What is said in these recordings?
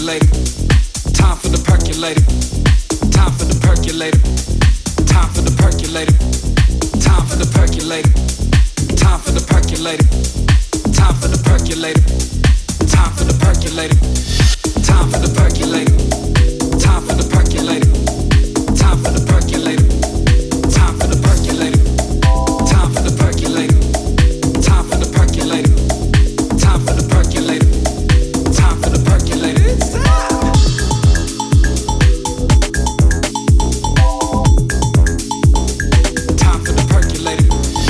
percolator. Time for the percolator. Time for the percolator. Time for the percolator. Time for the percolator. Time for the percolator. Time for the percolator. Time for the percolator. Time for the percolator. Time for the percolator. Time for the percolator. Time for the percolator. Time for the percolator. Time for the percolator. Time for the percolator. Time for the percolator. Time for the percolator.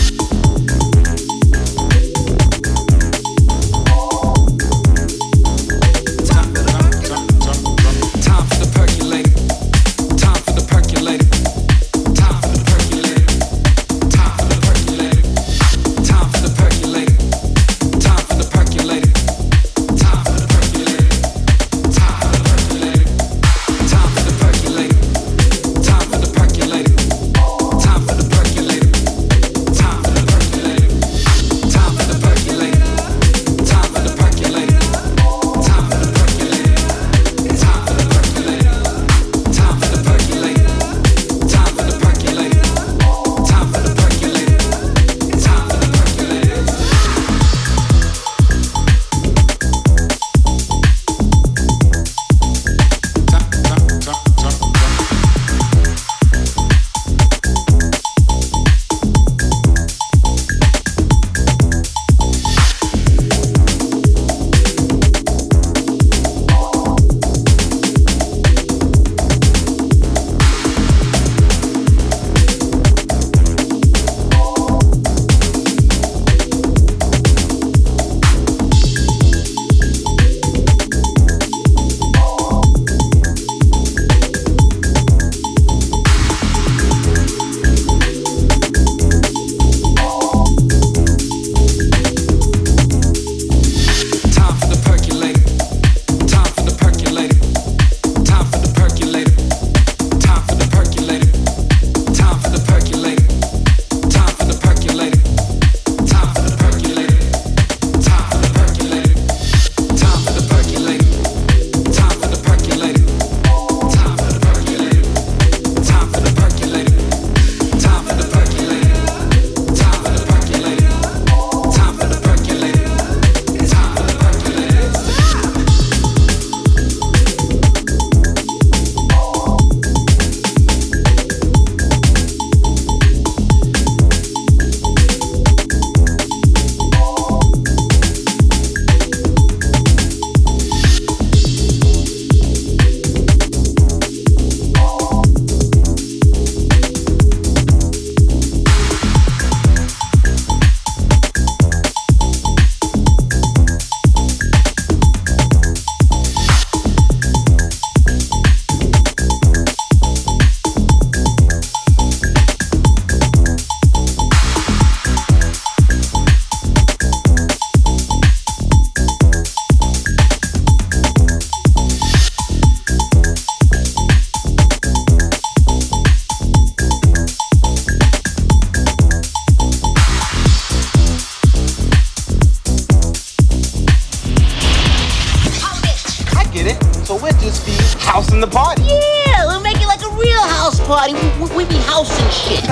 We be housing shit.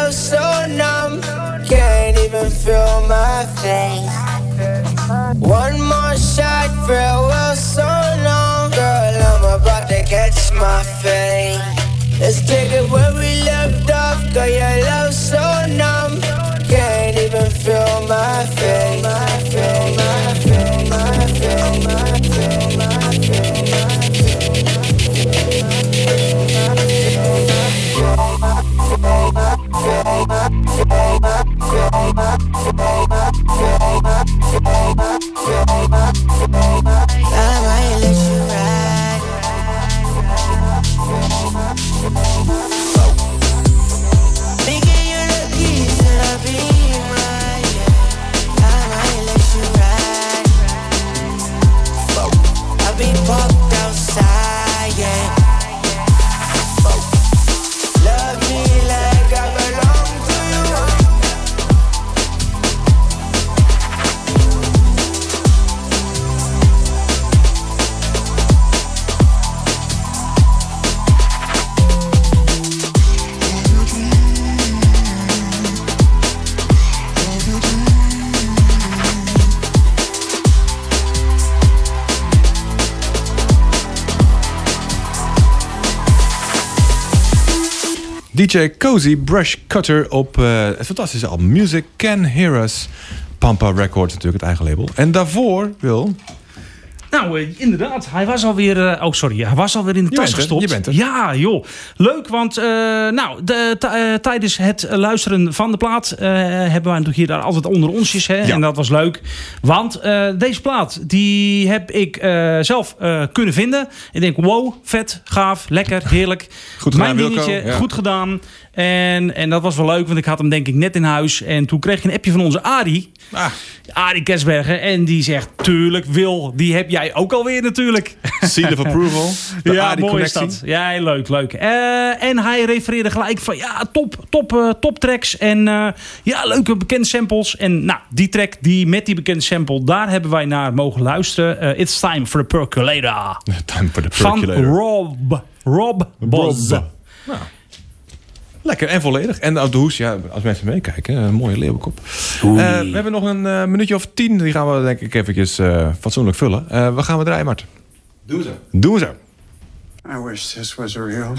love so numb, can't even feel my face. One more shot, farewell so long. Girl, I'm about to catch my fate. Let's take it where we left off. Girl, your love so numb, can't even feel my face. My face, my face, my face, my face, my face, I might let you ride. Thinking you're the keys to the beam, right? I might let you ride. I'll be parked outside, yeah. Love me like I belong to you. DJ Cozy Brush Cutter op het fantastische album Music Can Hear Us. Pampa Records natuurlijk, het eigen label. En daarvoor, Wil... Nou, inderdaad. Hij was alweer in de tas gestopt. Je bent er. Ja, joh. Leuk, want tijdens het luisteren van de plaat hebben wij natuurlijk hier daar altijd onder onsjes. Hè? Ja. En dat was leuk. Want deze plaat, die heb ik zelf kunnen vinden. Ik denk, wow, vet, gaaf, lekker, heerlijk. Goed gedaan, mijn dingetje, Wilco. Ja. goed gedaan. En dat was wel leuk, want ik had hem denk ik net in huis. En toen kreeg ik een appje van onze Arie. Arie Kesbergen. En die zegt, tuurlijk, Wil, die heb jij ook alweer natuurlijk. Seal of approval. Ja, mooi is dat. Ja, leuk. En hij refereerde gelijk van, ja, top tracks. En ja, leuke bekende samples. En nou, die track met die bekende sample, daar hebben wij naar mogen luisteren. It's Time for the Percolator. Time for the Percolator. Van Rob Boz. Nou. Lekker en volledig. En de hoes, ja, als mensen meekijken, een mooie leeuwenkop. We hebben nog een minuutje of 10. Die gaan we denk ik eventjes fatsoenlijk vullen. Wat gaan we draaien, Mart? Doen we zo. I wish this was real.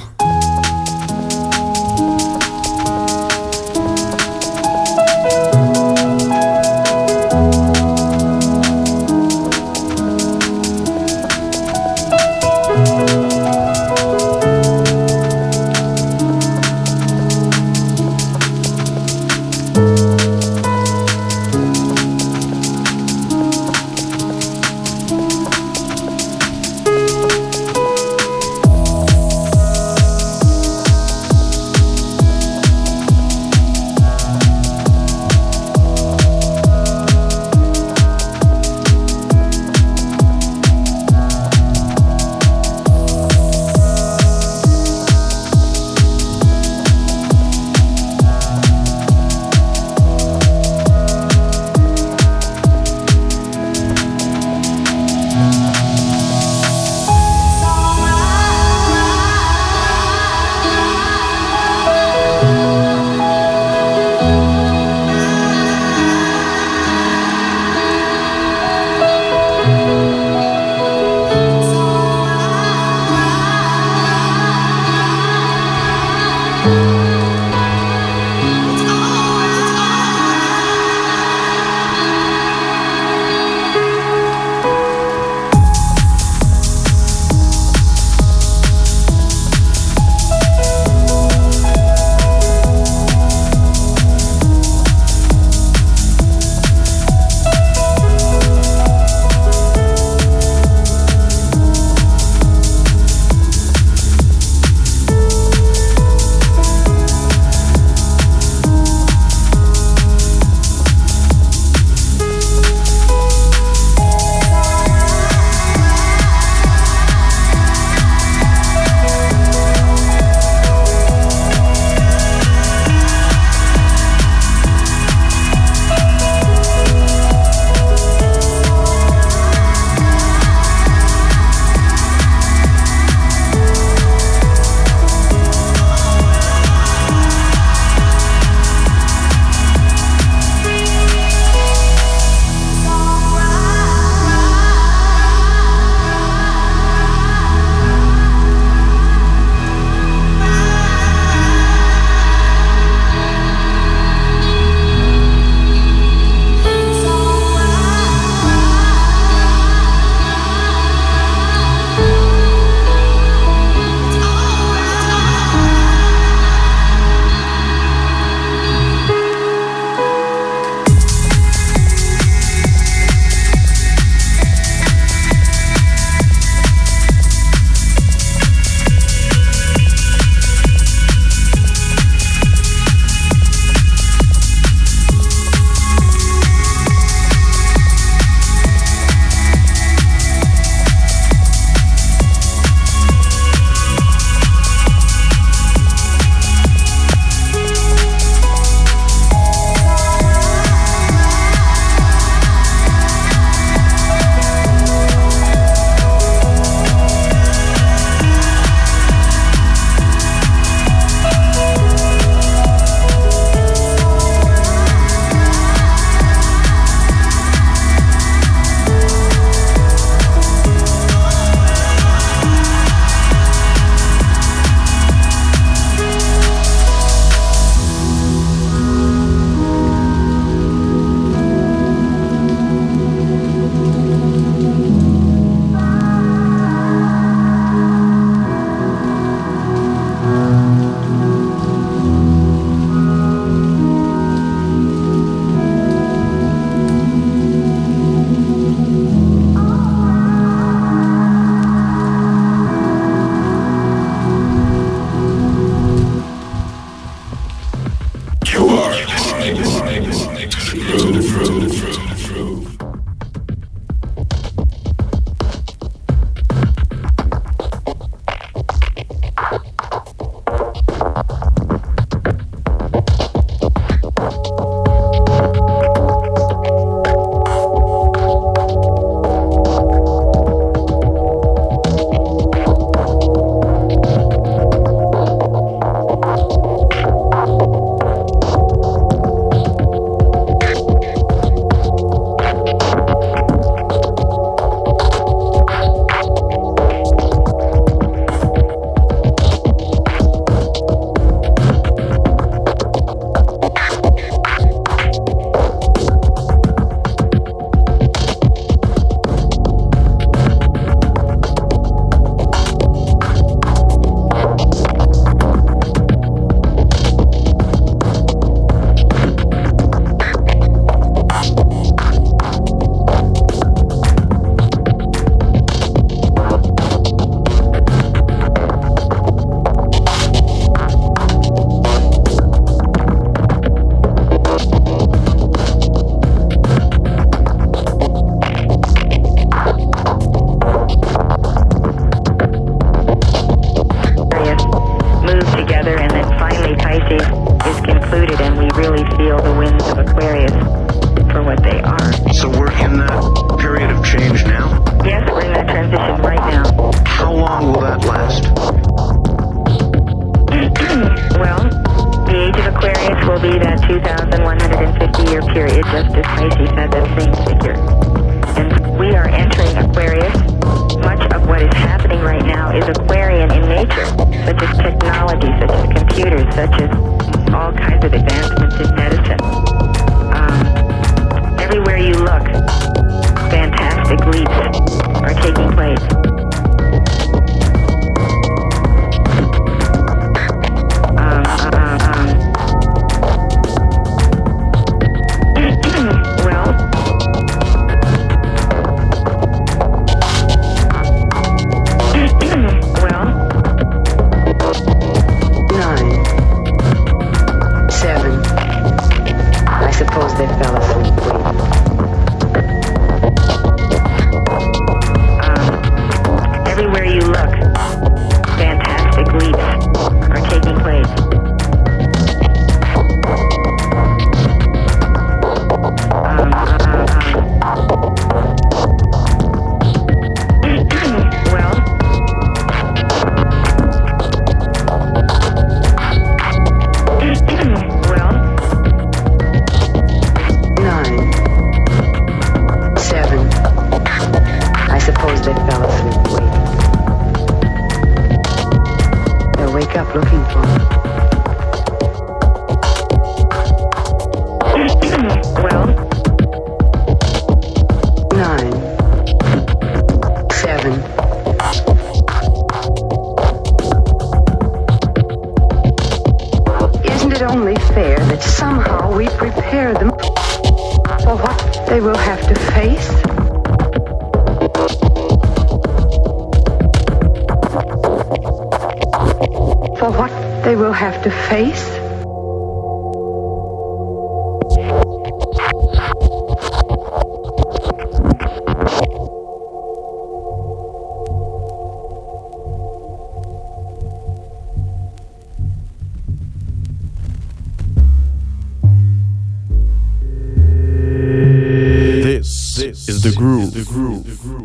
Is the groove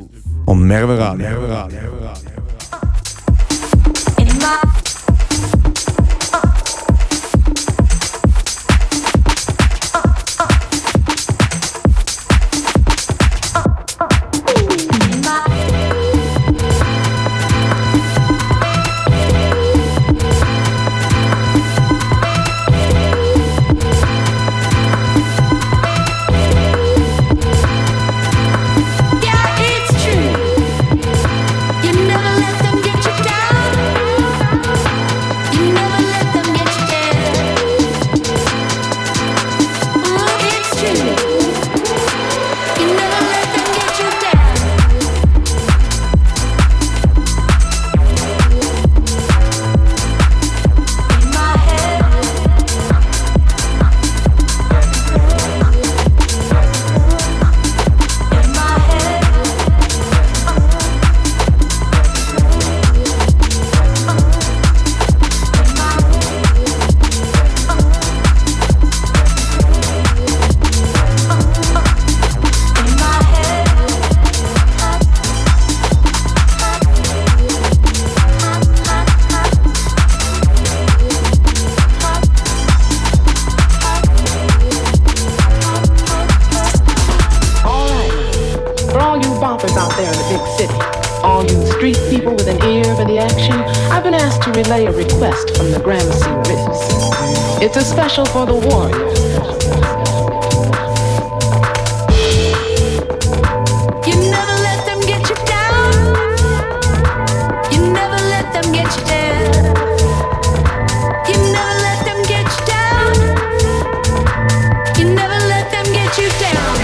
on Merwe Radio. Yeah, it's true. You never let them get you down. rappers out there in the big city, all you street people with an ear for the action, I've been asked to relay a request from the Gramercy Riffs. It's a special for the warriors. You never let them get you down. You never let them get you down. You never let them get you down. You never let them get you down.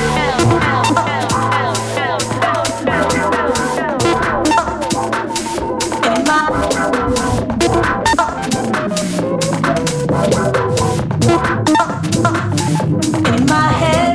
In my head.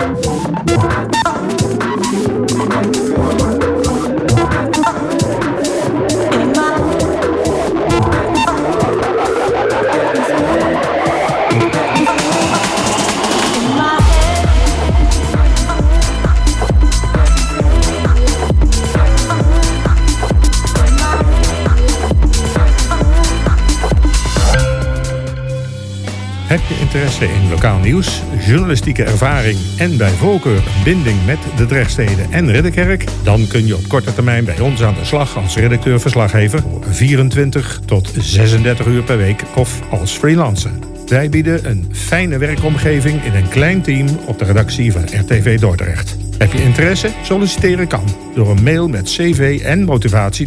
Heb je interesse in lokaal nieuws, journalistieke ervaring en bij voorkeur een binding met de Drechtsteden en Ridderkerk? Dan kun je op korte termijn bij ons aan de slag als redacteur-verslaggever 24 tot 36 uur per week of als freelancer. Wij bieden een fijne werkomgeving in een klein team op de redactie van RTV Dordrecht. Heb je interesse? Solliciteren kan door een mail met cv en motivatie